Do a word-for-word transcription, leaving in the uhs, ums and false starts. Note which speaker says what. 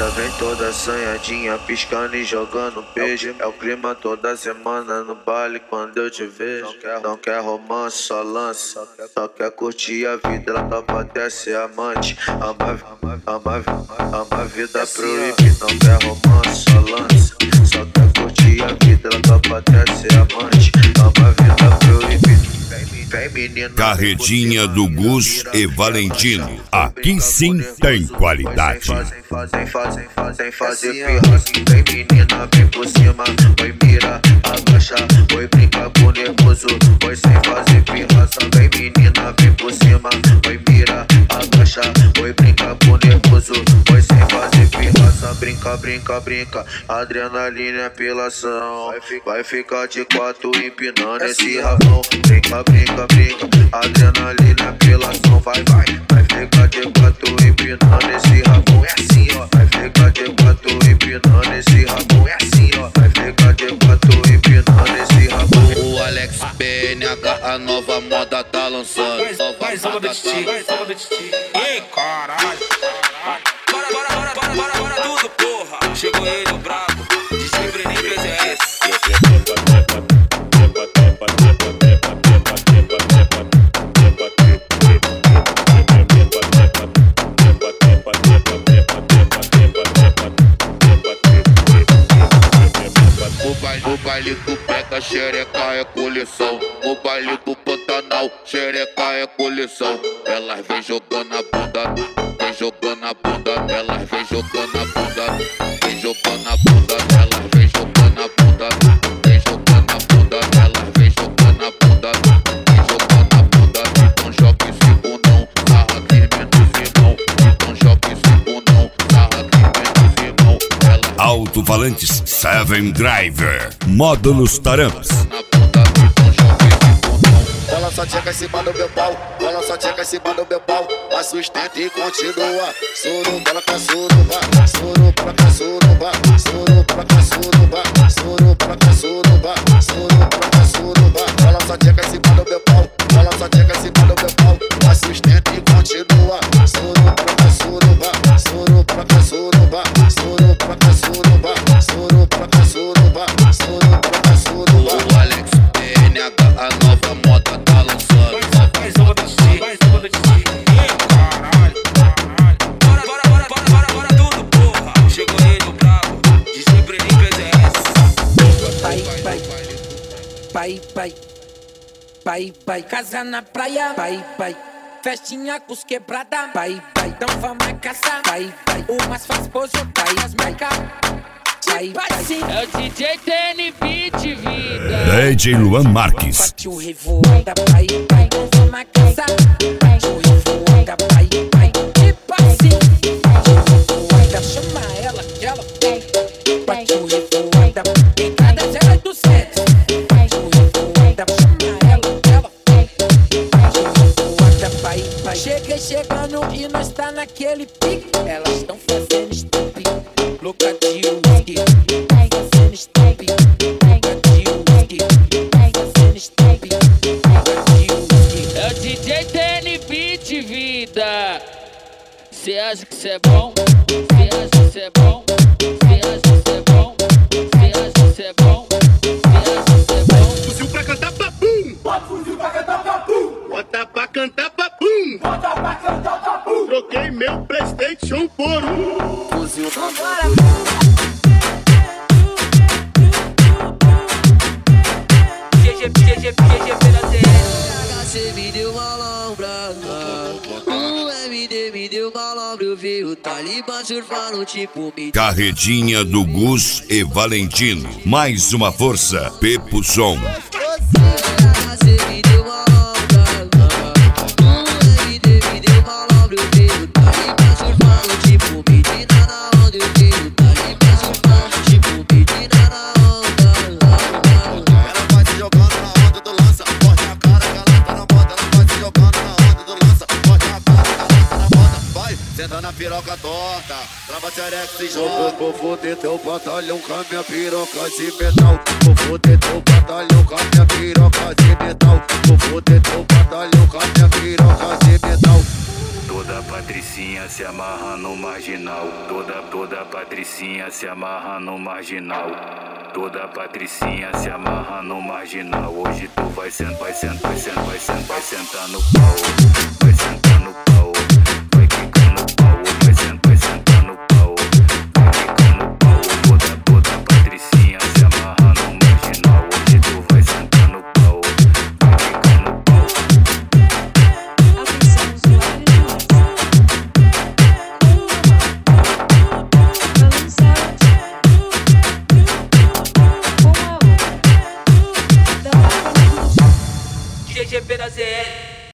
Speaker 1: Já vem toda assanhadinha, piscando e jogando beijo. É o clima toda semana no baile quando eu te vejo. Não quer, não quer romance, só lança. Só quer curtir a vida, ela topa até ser amante. Ama, ama, ama, ama a vida proibida. Não quer romance, só lança. Só quer curtir a vida, ela topa até ser amante. Ama a vida proibida. Vem menina,
Speaker 2: Carretinha do Gus e Valentino. Aqui sim tem qualidade.
Speaker 1: Fazem, fazem, fazem, fazem, fazer pirraça. Vem menina, vem por cima. Oi mira, agacha. Oi brinca com nervoso. Oi sem fazer pirraça. Vem menina, vem por cima. Oi mira, agacha. Oi brinca com nervoso. Oi sem fazer pirraça. Brinca, brinca, brinca. Adrenalina é apelação. Vai ficar de quatro empinando esse rabão. Brinca, brinca, brinca. Adrenalina é apelação. Vai, vai. Vai ficar de quatro empinando esse rabão. É assim, ó. Vai ficar de quatro empinando esse rabão. É assim, ó. Vai ficar de quatro empinando esse rabão.
Speaker 3: O Alex B N H, a nova moda tá lançando.
Speaker 4: Mais uma do Titi, mais uma do Titi. Ei, caralho. Bora, bora, bora, bora, bora, bora tudo, porra. Chegou ele, o brabo. Descobri nem P Z S.
Speaker 3: O baile do Pega, xereca é coleção. O baile do Pantanal, xereca é coleção. Elas vem jogando a bunda, vem jogando a bunda. Elas vem jogando a bunda, vem jogando a bunda. Elas vem jogando a bunda, vem jogando a bunda. Elas vem jogando a bunda, vem jogando a bunda. Então joga esse bundão, sarra aqui menos irmão. Então joga esse bundão, sarra aqui menos irmão.
Speaker 2: Alto-falantes Seven Driver. Módulos Taramps.
Speaker 5: Bola só tcheca em cima do meu pau, bola só tcheca em cima do meu pau. Mas sustenta e continua. Suruba pra suruba, suruba pra suruba, suruba pra suruba, suruba pra suruba, suruba pra suruba. Bola só tcheca em cima do meu pau, bola só tcheca em cima do meu pau. Mas sustenta e continua. Suruba pra suruba, suruba pra suruba, suruba pra suruba, suruba pra suruba, suruba pra suruba.
Speaker 3: O Alex B N H, a nova moda tá lançando.
Speaker 4: Mais uma do Titi, mais uma do Titi. Ei, caralho, caralho. Bora, bora, bora, bora, bora, bora tudo, porra. Chegou ele, o brabo. Descobri nem P Z S.
Speaker 6: Pai, pai, pai, pai, pai, pai, casa na praia, pai, pai, festinha com os quebrada, pai, pai, então vamos caçar, pai, pai, umas faz pose, pai, as marca, pai, pai, sim.
Speaker 7: É o D J T N Beat, vida.
Speaker 2: D J Luan Marques.
Speaker 6: Bate o revoada, pai, pai, vamos caçar, bate o revoada, pai, pai, tipo assim, revoada, chama ela que ela tem, bate o revoada, em cada zero do set, bate o revoada, chama ela que ela tem, bate o revoada, pai, pai, cheguei chegando e nós tá naquele pique, elas estão fazendo step, louca de whisky, fazendo step, louca de whisky, fazendo step, louca de whisky.
Speaker 7: É o D J T N Beat, vida. Cê acha que cê é bom? Cê acha que cê é bom? Cê acha que cê é bom? Cê acha que cê é bom? Cê acha que cê é bom?
Speaker 8: Fuzil pra cantar papum. Bota fuzil pra cantar papum. Bota pra cantar papum. Bota pra cantar papum. Troquei meu PlayStation por um fuzil.
Speaker 6: Vambora.
Speaker 4: G G, G G, G G pela T S.
Speaker 9: Você me deu uma lombra, o M D me deu uma lombra. Eu vi o Talibã surfando tipo me.
Speaker 2: Carretinha do Gus e Valentino. Mais uma força, Pepo Som.
Speaker 9: Você me deu uma lombra, o M D me deu uma lombra. Eu vi o Talibã surfando tipo menina na onda. Eu vi o Talibã surfando tipo menina na onda.
Speaker 5: Ela vai se jogando na onda do lança, corta a cara que ela tá na moda. Ela vai se jogando na onda do lança, corta a cara que ela tá na moda. Vai, senta na piroca torta, trava xereca e joga. Vou foder teu batalhão com a minha piroca de metal. Vou foder teu batalhão com a minha piroca de metal. Vou foder teu batalhão com a minha piroca de metal.
Speaker 1: Toda patricinha se amarra no marginal. Toda, toda
Speaker 10: patricinha se amarra no marginal. Toda patricinha se amarra no marginal. Hoje tu vai sentar, vai sentar, vai sentar, vai sentar, vai sentar no pau. Vai sentar no pau. Vai quicar no pau. Vai sentar, vai sentar no pau. Vai quicar no pau. Toda, toda patricinha se amarra no marginal. Hoje tu vai sentar no pau. Vai quicar no pau.
Speaker 4: D J G P da Z L